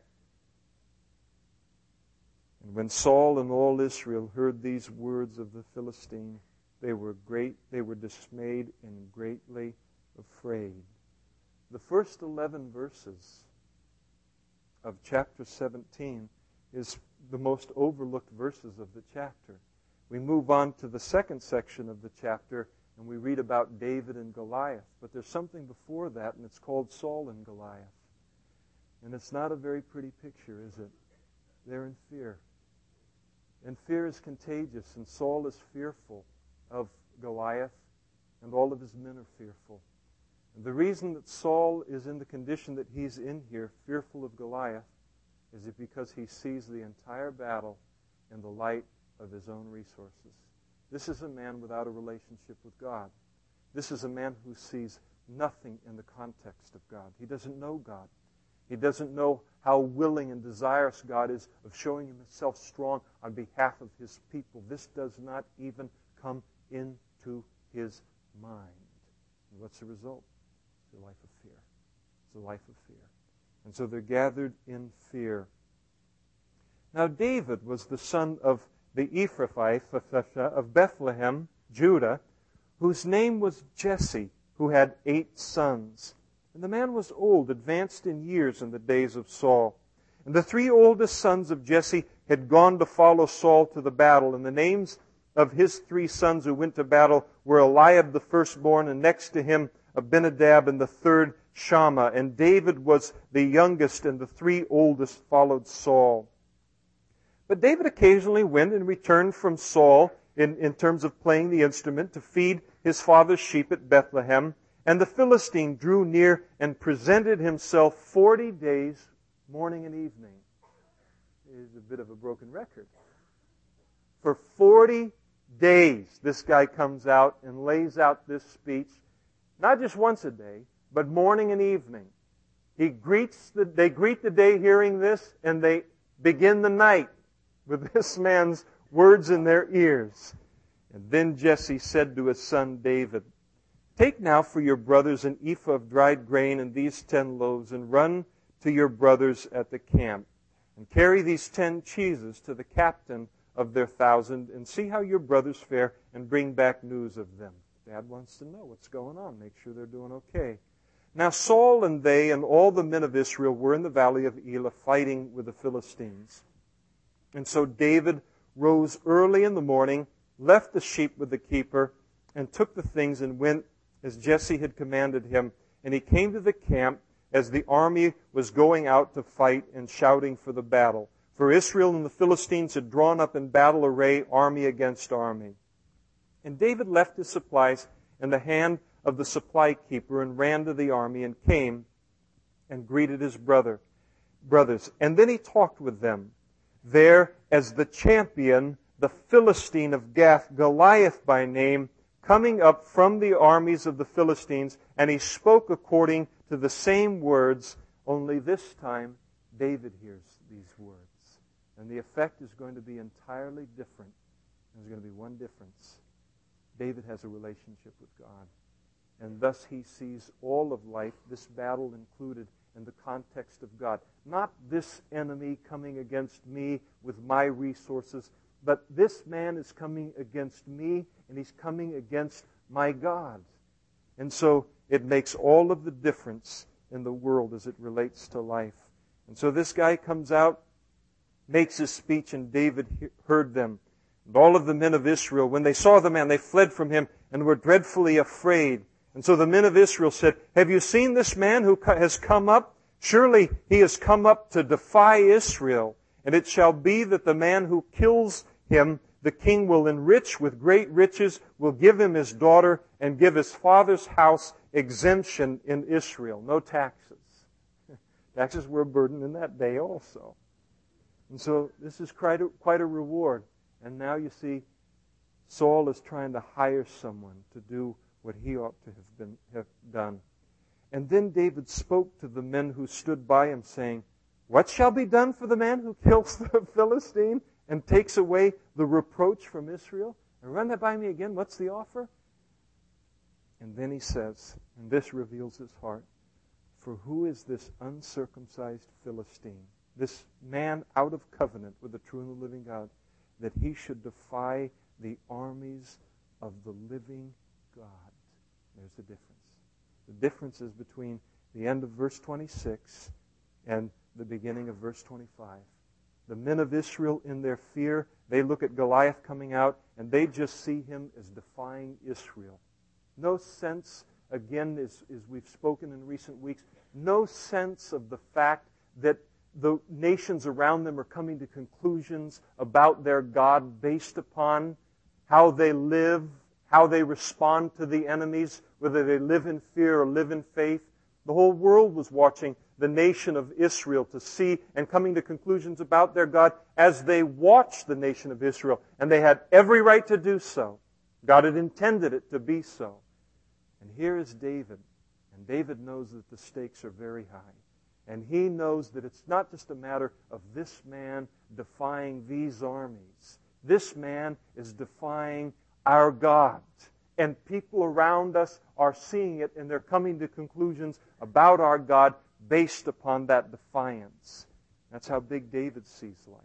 And when Saul and all Israel heard these words of the Philistine, they were dismayed and greatly afraid. The first 11 verses of chapter 17 is the most overlooked verses of the chapter. We move on to the second section of the chapter, and we read about David and Goliath. But there's something before that, and it's called Saul and Goliath. And it's not a very pretty picture, is it? They're in fear. And fear is contagious, and Saul is fearful of Goliath, and all of his men are fearful. And the reason that Saul is in the condition that he's in here, fearful of Goliath, is it because he sees the entire battle in the light of his own resources. This is a man without a relationship with God. This is a man who sees nothing in the context of God. He doesn't know God. He doesn't know how willing and desirous God is of showing himself strong on behalf of his people. This does not even come into his mind. And what's the result? It's a life of fear. It's a life of fear. And so they're gathered in fear. Now David was the son of the Ephrathite of Bethlehem, Judah, whose name was Jesse, who had 8 sons. And the man was old, advanced in years in the days of Saul. And the 3 oldest sons of Jesse had gone to follow Saul to the battle. And the names of his 3 sons who went to battle were Eliab the firstborn, and next to him Abinadab, and the third Shammah. And David was the youngest, and the 3 oldest followed Saul. But David occasionally went and returned from Saul in terms of playing the instrument to feed his father's sheep at Bethlehem. And the Philistine drew near and presented himself 40 days, morning and evening. It is a bit of a broken record. For 40 days, this guy comes out and lays out this speech, not just once a day, but morning and evening. They greet the day hearing this, and they begin the night with this man's words in their ears. And then Jesse said to his son David, "Take now for your brothers an ephah of dried grain and these 10 loaves, and run to your brothers at the camp. And carry these 10 cheeses to the captain of their 1,000, and see how your brothers fare, and bring back news of them." Dad wants to know what's going on, make sure they're doing okay. Now Saul and they and all the men of Israel were in the valley of Elah fighting with the Philistines. And so David rose early in the morning, left the sheep with the keeper, and took the things and went as Jesse had commanded him. And he came to the camp as the army was going out to fight and shouting for the battle. For Israel and the Philistines had drawn up in battle array, army against army. And David left his supplies in the hand of the supply keeper and ran to the army and came and greeted his brothers. And then he talked with them. There, as the champion, the Philistine of Gath, Goliath by name, coming up from the armies of the Philistines, and he spoke according to the same words, only this time David hears these words. And the effect is going to be entirely different. There's going to be one difference. David has a relationship with God. And thus he sees all of life, this battle included, in the context of God. Not this enemy coming against me with my resources, but this man is coming against me, and he's coming against my God. And so it makes all of the difference in the world as it relates to life. And so this guy comes out, makes his speech, and David heard them. And all of the men of Israel, when they saw the man, they fled from him and were dreadfully afraid. And so the men of Israel said, "Have you seen this man who has come up? Surely he has come up to defy Israel. And it shall be that the man who kills him, the king will enrich with great riches, will give him his daughter and give his father's house exemption in Israel. No taxes. Taxes were a burden in that day also. And so this is quite a reward. And now you see, Saul is trying to hire someone to do what he ought to have done. And then David spoke to the men who stood by him, saying, "What shall be done for the man who kills the Philistine and takes away the reproach from Israel?" And run that by me again. What's the offer? And then he says, and this reveals his heart, "For who is this uncircumcised Philistine, this man out of covenant with the true and the living God, that he should defy the armies of the living God?" There's the difference. The difference is between the end of verse 26 and the beginning of verse 25. The men of Israel, in their fear, they look at Goliath coming out, and they just see him as defying Israel. No sense, again, as we've spoken in recent weeks, no sense of the fact that the nations around them are coming to conclusions about their God based upon how they live, how they respond to the enemies, whether they live in fear or live in faith. The whole world was watching the nation of Israel to see and coming to conclusions about their God as they watched the nation of Israel. And they had every right to do so. God had intended it to be so. And here is David. And David knows that the stakes are very high. And he knows that it's not just a matter of this man defying these armies. This man is defying our God. And people around us are seeing it, and they're coming to conclusions about our God based upon that defiance. That's how big David sees life.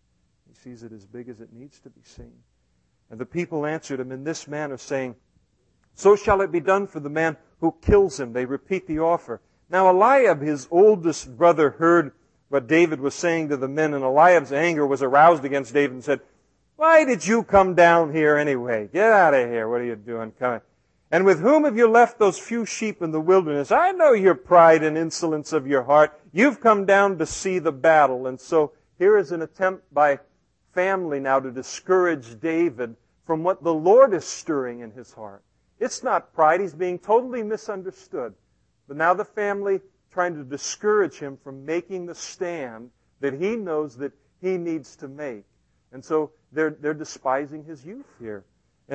He sees it as big as it needs to be seen. And the people answered him in this manner, saying, "So shall it be done for the man who kills him." They repeat the offer. Now Eliab, his oldest brother, heard what David was saying to the men, and Eliab's anger was aroused against David and said, "Why did you come down here anyway? Get out of here. What are you doing coming? And with whom have you left those few sheep in the wilderness? I know your pride and insolence of your heart. You've come down to see the battle." And so here is an attempt by family now to discourage David from what the Lord is stirring in his heart. It's not pride. He's being totally misunderstood. But now the family trying to discourage him from making the stand that he knows that he needs to make. And so they're despising his youth here.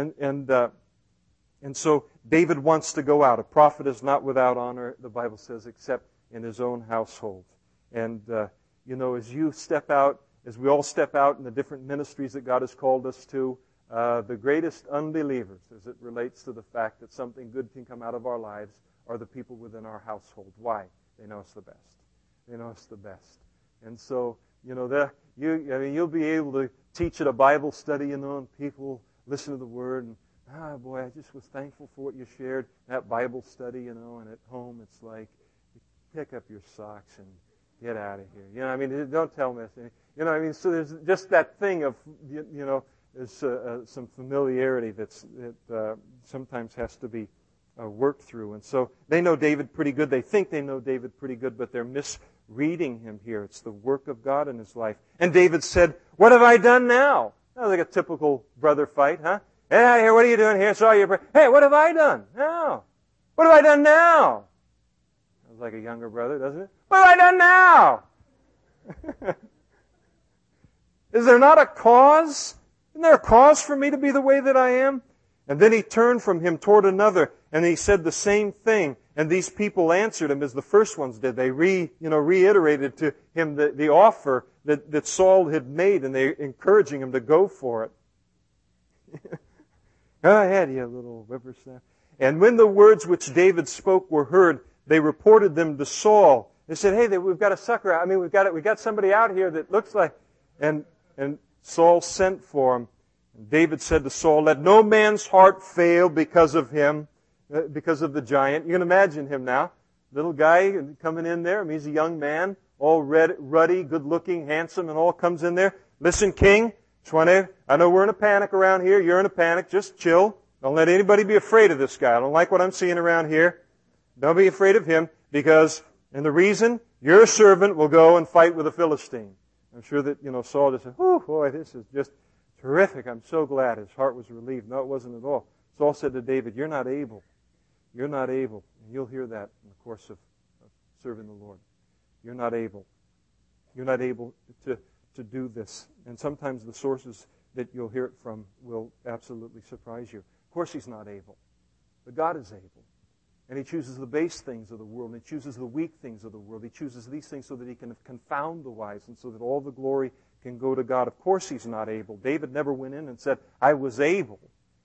And so David wants to go out. A prophet is not without honor, the Bible says, except in his own household. And, as you step out, as we all step out in the different ministries that God has called us to, the greatest unbelievers, as it relates to the fact that something good can come out of our lives, are the people within our household. Why? They know us the best. They know us the best. And so, you'll be able to teach at a Bible study, and people listen to the Word, and boy, I just was thankful for what you shared, that Bible study, and at home it's like, pick up your socks and get out of here. Don't tell me this. So there's just that thing of, there's some familiarity that sometimes has to be worked through. And so they know David pretty good. They think they know David pretty good, but they're misreading him here. It's the work of God in his life. And David said, "What have I done now?" That was like a typical brother fight, huh? "Hey, here, what are you doing here? Saw your brother. Hey, what have I done now? What have I done now?" Sounds like a younger brother, doesn't it? "What have I done now?" Is there not a cause? Isn't there a cause for me to be the way that I am? And then he turned from him toward another, and he said the same thing. And these people answered him as the first ones did. They reiterated to him the offer that Saul had made, and they're encouraging him to go for it. Go ahead, you little whippersnapper. And when the words which David spoke were heard, they reported them to Saul. They said, "Hey, we've got a sucker. We got somebody out here that looks like..." And Saul sent for him. And David said to Saul, "Let no man's heart fail because of him, because of the giant." You can imagine him now. Little guy coming in there. He's a young man, all ruddy, good-looking, handsome, and all comes in there. "Listen, King, I know we're in a panic around here. You're in a panic. Just chill. Don't let anybody be afraid of this guy. I don't like what I'm seeing around here. Don't be afraid of him and the reason, your servant will go and fight with a Philistine." I'm sure that, Saul just said, "Oh, boy, this is just terrific. I'm so glad." His heart was relieved. No, it wasn't at all. Saul said to David, "You're not able. You're not able." And you'll hear that in the course of serving the Lord. You're not able. You're not able to do this. And sometimes the sources that you'll hear it from will absolutely surprise you. Of course he's not able. But God is able. And He chooses the base things of the world, and He chooses the weak things of the world. He chooses these things so that He can confound the wise, and so that all the glory can go to God. Of course He's not able. David never went in and said, "I was able."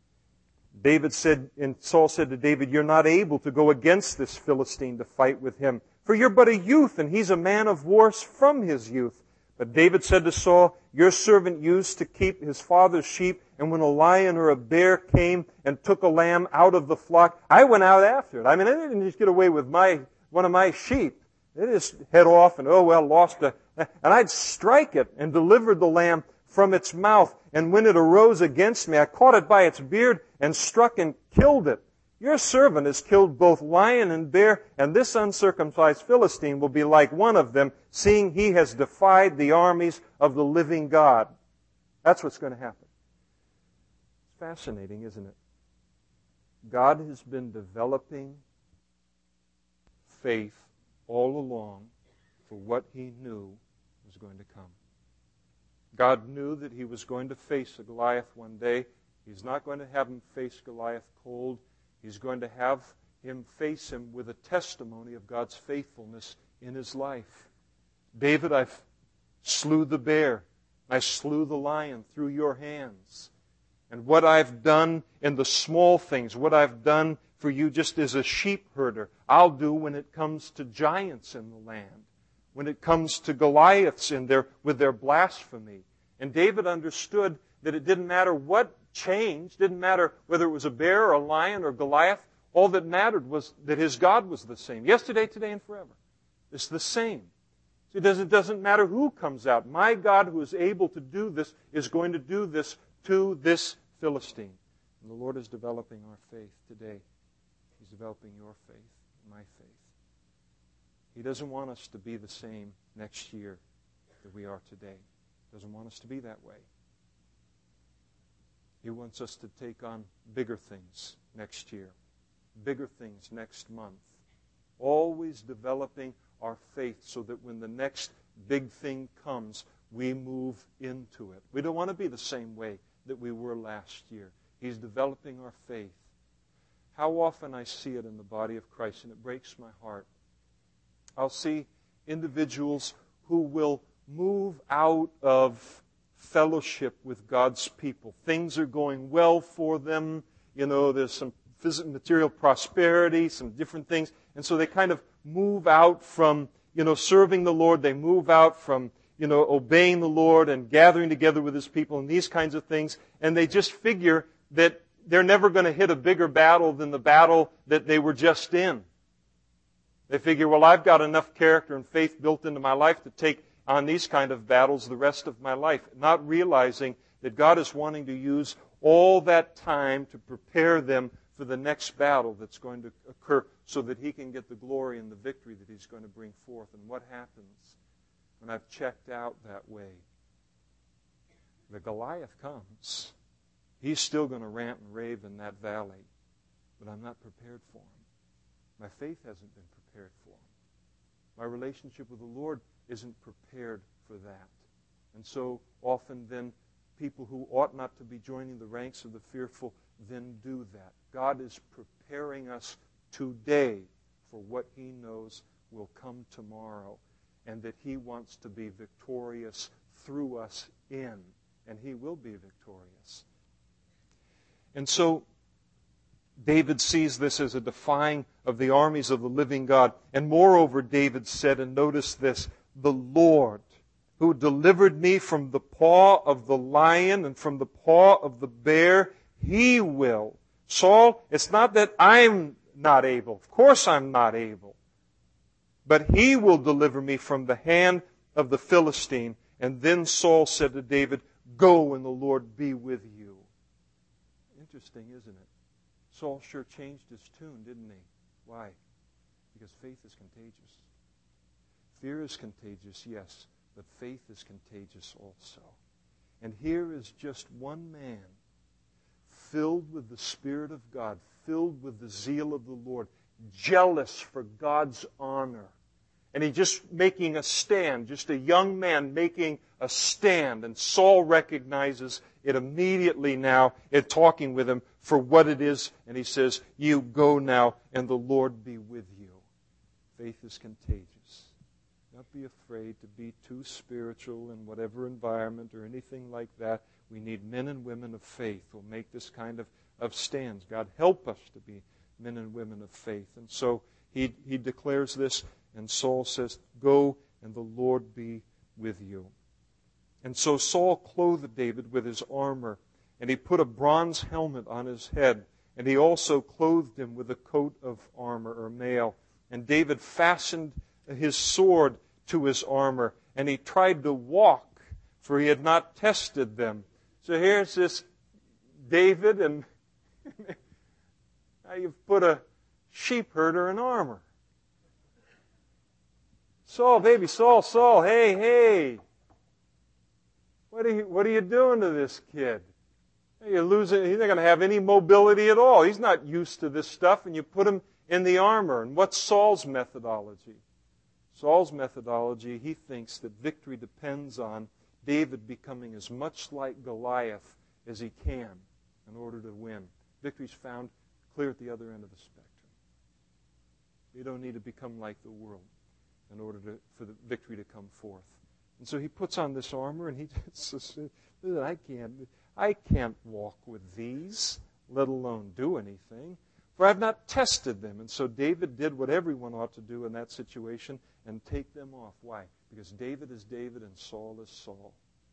Saul said to David, "You're not able to go against this Philistine to fight with him, for you're but a youth, and he's a man of war from his youth." But David said to Saul, "Your servant used to keep his father's sheep, and when a lion or a bear came and took a lamb out of the flock, I went out after it." I mean, I didn't just get away with one of my sheep. They just head off and, lost a... And I'd strike it and delivered the lamb from its mouth. And when it arose against me, I caught it by its beard and struck and killed it. Your servant has killed both lion and bear, and this uncircumcised Philistine will be like one of them, seeing he has defied the armies of the living God. That's what's going to happen. It's fascinating, isn't it? God has been developing faith all along for what He knew was going to come. God knew that He was going to face a Goliath one day. He's not going to have him face Goliath cold. He's going to have him face him with a testimony of God's faithfulness in his life. "David, I slew the bear. I slew the lion through your hands. And what I've done in the small things, what I've done for you just as a sheep herder, I'll do when it comes to giants in the land, when it comes to Goliaths with their blasphemy." And David understood that it didn't matter what changed, didn't matter whether it was a bear or a lion or Goliath. All that mattered was that his God was the same. Yesterday, today, and forever. It's the same. It doesn't matter who comes out. My God who is able to do this is going to do this to this Philistine. And the Lord is developing our faith today. He's developing your faith, my faith. He doesn't want us to be the same next year that we are today. He doesn't want us to be that way. He wants us to take on bigger things next year, bigger things next month. Always developing our faith so that when the next big thing comes, we move into it. We don't want to be the same way that we were last year. He's developing our faith. How often I see it in the body of Christ, and it breaks my heart. I'll see individuals who will move out of fellowship with God's people. Things are going well for them. There's some physical, material prosperity, some different things. And so they kind of move out from, serving the Lord. They move out from, obeying the Lord and gathering together with His people and these kinds of things. And they just figure that they're never going to hit a bigger battle than the battle that they were just in. They figure, well, I've got enough character and faith built into my life to take on these kind of battles the rest of my life, not realizing that God is wanting to use all that time to prepare them for the next battle that's going to occur so that He can get the glory and the victory that He's going to bring forth. And what happens when I've checked out that way? The Goliath comes. He's still going to rant and rave in that valley, but I'm not prepared for him. My faith hasn't been prepared for him. My relationship with the Lord isn't prepared for that. And so often then people who ought not to be joining the ranks of the fearful then do that. God is preparing us today for what He knows will come tomorrow, and that He wants to be victorious through us in, and He will be victorious. And so David sees this as a defying of the armies of the living God. And moreover, David said, and notice this, "The Lord, who delivered me from the paw of the lion and from the paw of the bear, He will." Saul, it's not that I'm not able. Of course I'm not able. But He will deliver me from the hand of the Philistine. And then Saul said to David, "Go, and the Lord be with you." Interesting, isn't it? Saul sure changed his tune, didn't he? Why? Because faith is contagious. Fear is contagious, yes, but faith is contagious also. And here is just one man filled with the Spirit of God, filled with the zeal of the Lord, jealous for God's honor. And he's just making a stand, just a young man making a stand. And Saul recognizes it immediately now in talking with him for what it is. And he says, you go now and the Lord be with you. Faith is contagious. Don't be afraid to be too spiritual in whatever environment or anything like that. We need men and women of faith who will make this kind of stands. God, help us to be men and women of faith. And so he declares this, and Saul says, go and the Lord be with you. And so Saul clothed David with his armor, and he put a bronze helmet on his head, and he also clothed him with a coat of armor or mail. And David fastened his sword to his armor, and he tried to walk, for he had not tested them. So here's this David, and now you've put a sheep herder in armor. Saul, baby, Saul, hey. What are you doing to this kid? You're losing, he's not going to have any mobility at all. He's not used to this stuff, and you put him in the armor. And what's Saul's methodology? Saul's methodology, he thinks that victory depends on David becoming as much like Goliath as he can in order to win. Victory's found clear at the other end of the spectrum. You don't need to become like the world in order for the victory to come forth. And so he puts on this armor, and he says, I can't walk with these, let alone do anything, for I've not tested them. And so David did what everyone ought to do in that situation and take them off. Why? Because David is David and Saul is Saul.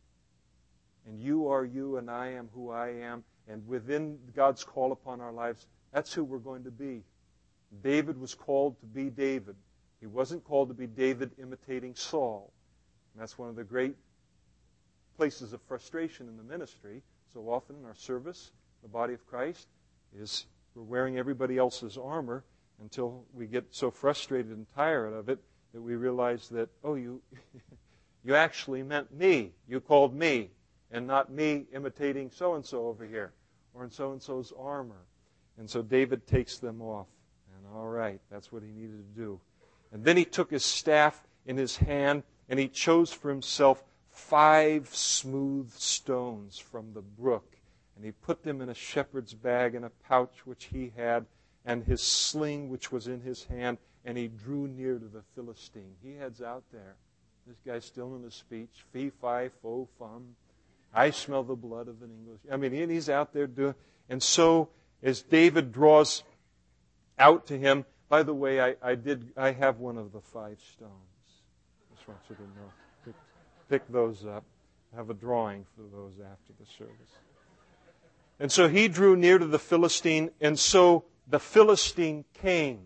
And you are you and I am who I am. And within God's call upon our lives, that's who we're going to be. David was called to be David. He wasn't called to be David imitating Saul. And that's one of the great places of frustration in the ministry. So often in our service, the body of Christ, is we're wearing everybody else's armor until we get so frustrated and tired of it that we realize that, oh, you actually meant me. You called me, and not me imitating so-and-so over here, or in so-and-so's armor. And so David takes them off. And all right, that's what he needed to do. And then he took his staff in his hand, and he chose for himself 5 smooth stones from the brook. And he put them in a shepherd's bag in a pouch which he had, and his sling which was in his hand, and he drew near to the Philistine. He heads out there. This guy's still in his speech. Fee, fi, fo, fum. I smell the blood of an English. I mean, he's out there doing. And so, as David draws out to him, by the way, I have one of the 5 stones. Just want you to know. Pick those up. I have a drawing for those after the service. And so he drew near to the Philistine, and so the Philistine came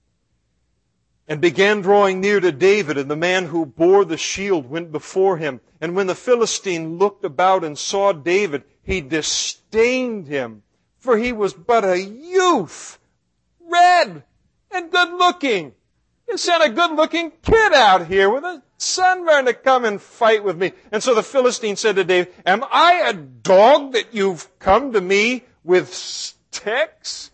and began drawing near to David, and the man who bore the shield went before him. And when the Philistine looked about and saw David, he disdained him, for he was but a youth, red and good-looking. You sent a good-looking kid out here with a sunburn to come and fight with me. And so the Philistine said to David, am I a dog that you've come to me with sticks?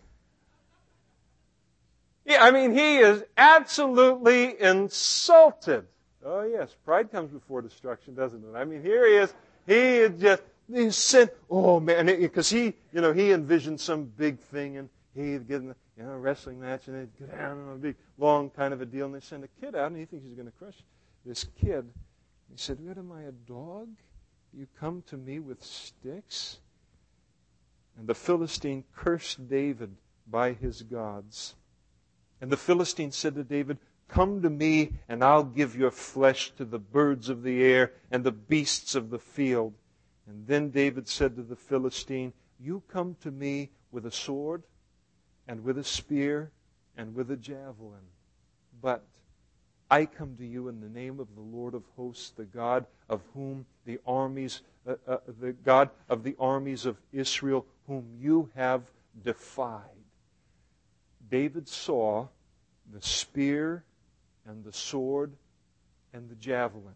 Yeah, I mean, he is absolutely insulted. Oh, yes, pride comes before destruction, doesn't it? I mean, here he is. He's sent, oh, man, because he envisioned some big thing, and he'd get in a wrestling match, and they'd go down on a big, long kind of a deal, and they send a kid out, and he thinks he's going to crush this kid. He said, what am I, a dog? You come to me with sticks? And the Philistine cursed David by his gods. And the Philistine said to David, come to me, and I'll give your flesh to the birds of the air and the beasts of the field. And then David said to the Philistine, you come to me with a sword and with a spear and with a javelin. But I come to you in the name of the Lord of hosts, the God of whom the God of the armies of Israel, whom you have defied. David saw the spear and the sword and the javelin.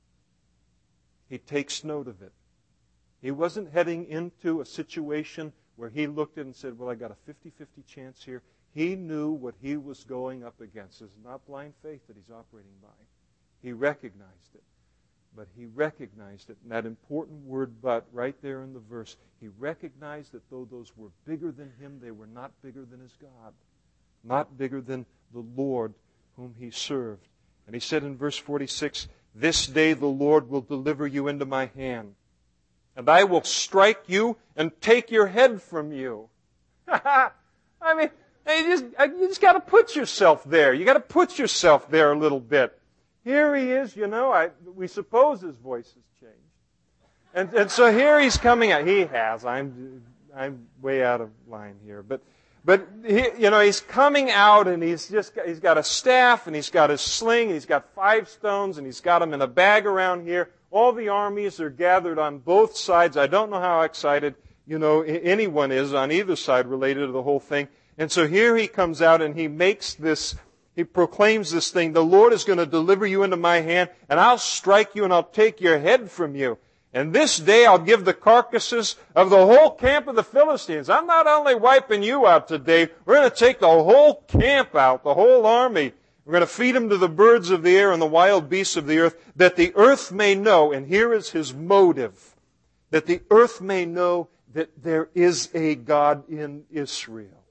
He takes note of it. He wasn't heading into a situation where he looked at it and said, well, I got a 50-50 chance here. He knew what he was going up against. It's not blind faith that he's operating by. He recognized it. But he recognized it. And that important word but right there in the verse, he recognized that though those were bigger than him, they were not bigger than his God. Not bigger than the Lord whom he served. And he said in verse 46, this day the Lord will deliver you into my hand, and I will strike you and take your head from you. I mean, you just got to put yourself there. You got to put yourself there a little bit. Here he is, we suppose his voice has changed. And so here he's coming out. He has. I'm way out of line here. But he's coming out, and he's got a staff, and he's got his sling, and he's got 5 stones, and he's got them in a bag around here. All the armies are gathered on both sides. I don't know how excited, anyone is on either side related to the whole thing. And so here he comes out, and he proclaims this thing, the Lord is going to deliver you into my hand, and I'll strike you, and I'll take your head from you. And this day I'll give the carcasses of the whole camp of the Philistines. I'm not only wiping you out today, we're going to take the whole camp out, the whole army. We're going to feed them to the birds of the air and the wild beasts of the earth, that the earth may know, and here is his motive, that the earth may know that there is a God in Israel.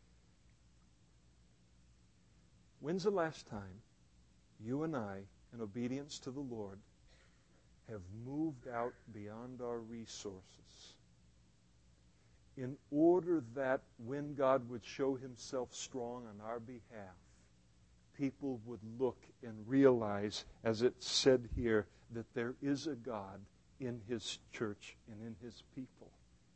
When's the last time you and I, in obedience to the Lord, have moved out beyond our resources in order that when God would show himself strong on our behalf, people would look and realize, as it said here, that there is a God in his church and in his people.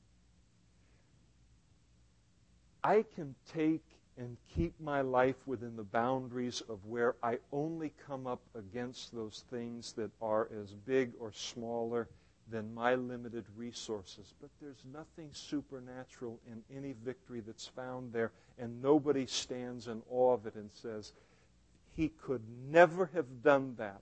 I can take and keep my life within the boundaries of where I only come up against those things that are as big or smaller than my limited resources. But there's nothing supernatural in any victory that's found there, and nobody stands in awe of it and says, he could never have done that.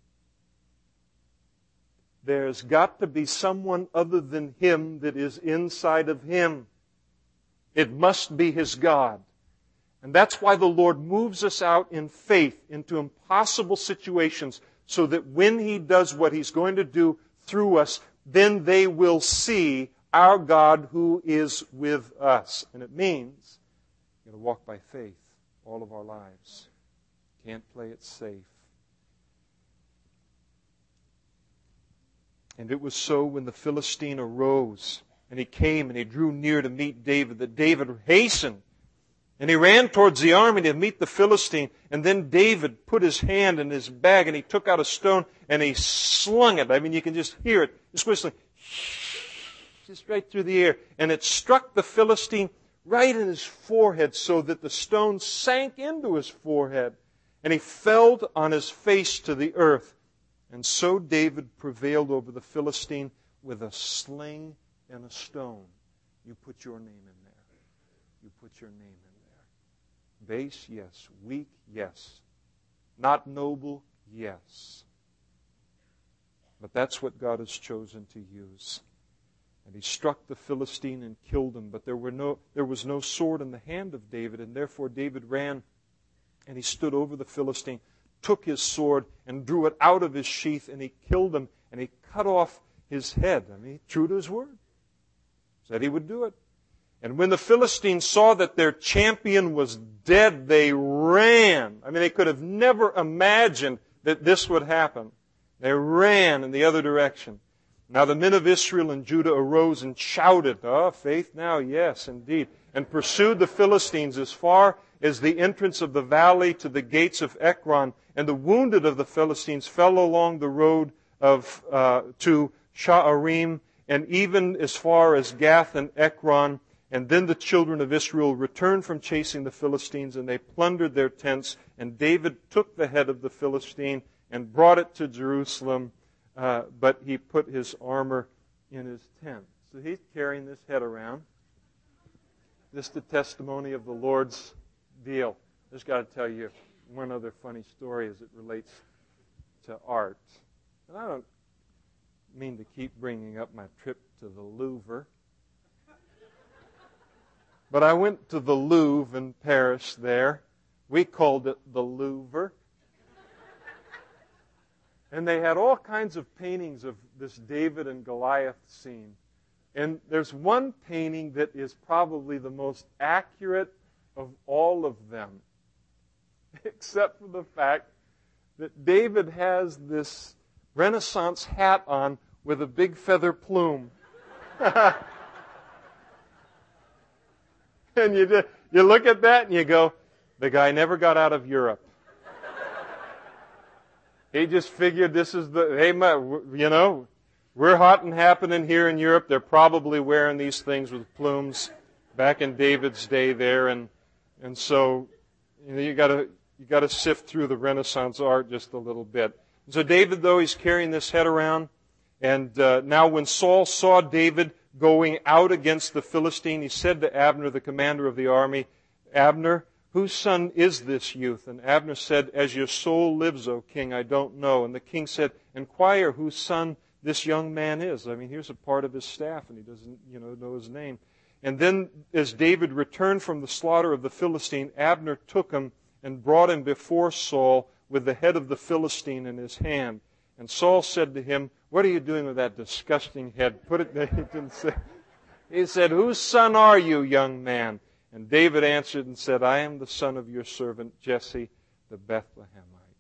There's got to be someone other than him that is inside of him. It must be his God. And that's why the Lord moves us out in faith into impossible situations, so that when he does what he's going to do through us, then they will see our God who is with us. And it means we're going to walk by faith all of our lives. Can't play it safe. And it was so when the Philistine arose, and he came and he drew near to meet David, that David hastened. And he ran towards the army to meet the Philistine. And then David put his hand in his bag, and he took out a stone and he slung it. I mean, you can just hear it, just whistling, just right through the air. And it struck the Philistine right in his forehead, so that the stone sank into his forehead. And he fell on his face to the earth. And so David prevailed over the Philistine with a sling and a stone. You put your name in there. You put your name in there. Base, yes. Weak, yes. Not noble, yes. But that's what God has chosen to use. And he struck the Philistine and killed him. But there was no sword in the hand of David, and therefore David ran, and he stood over the Philistine, took his sword, and drew it out of his sheath, and he killed him, and he cut off his head. I mean, true to his word. Said he would do it. And when the Philistines saw that their champion was dead, they ran. I mean, they could have never imagined that this would happen. They ran in the other direction. Now the men of Israel and Judah arose and shouted, faith now, yes, indeed, and pursued the Philistines as far as the entrance of the valley to the gates of Ekron. And the wounded of the Philistines fell along the road to Sha'arim, and even as far as Gath and Ekron. And then the children of Israel returned from chasing the Philistines, and they plundered their tents. And David took the head of the Philistine and brought it to Jerusalem, but he put his armor in his tent. So he's carrying this head around. This is the testimony of the Lord's deal. I just got to tell you one other funny story as it relates to art. And I don't mean to keep bringing up my trip to the Louvre. But I went to the Louvre in Paris there. We called it the Louvre. And they had all kinds of paintings of this David and Goliath scene. And there's one painting that is probably the most accurate of all of them, except for the fact that David has this Renaissance hat on with a big feather plume. And you look at that and you go, the guy never got out of Europe. He just figured this is we're hot and happening here in Europe. They're probably wearing these things with plumes back in David's day there, and so you got to sift through the Renaissance art just a little bit. And so David, though, he's carrying this head around, and now when Saul saw David going out against the Philistine, he said to Abner, the commander of the army, Abner, whose son is this youth? And Abner said, as your soul lives, O king, I don't know. And the king said, inquire whose son this young man is. I mean, here's a part of his staff, and he doesn't, know his name. And then, as David returned from the slaughter of the Philistine, Abner took him and brought him before Saul with the head of the Philistine in his hand. And Saul said to him, what are you doing with that disgusting head? Put it there. He didn't say. He said, whose son are you, young man? And David answered and said, I am the son of your servant Jesse the Bethlehemite.